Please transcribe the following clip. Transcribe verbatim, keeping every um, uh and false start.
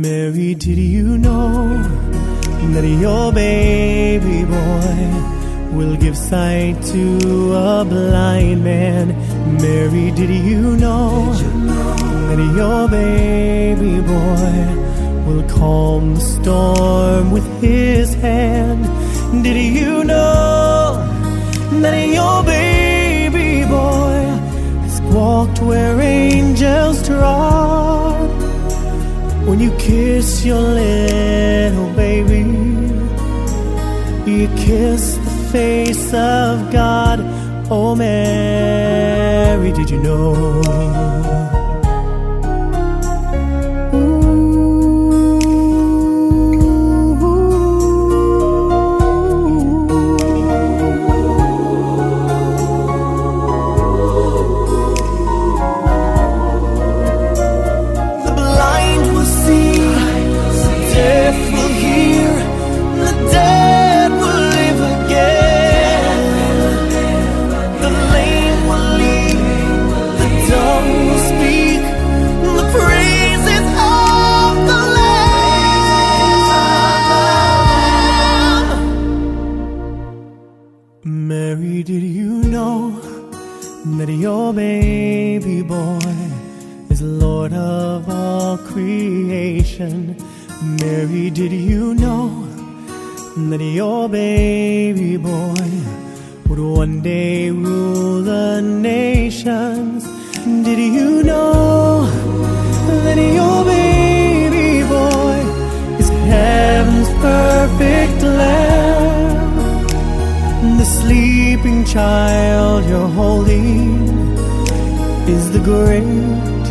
Mary, did you know that your baby boy will give sight to a blind man? Mary, did you know that your baby boy will calm the storm with his hand? Did you know that your baby boy has walked where angels trod? When you kiss your little baby, you kiss the face of God. Oh, Mary, did you know? Mary, did you know that your baby boy is Lord of all creation? Mary, did you know that your baby boy would one day rule the nations? Did you know that your baby boy is heaven's perfect Lamb? The sleeping child you're holding is the great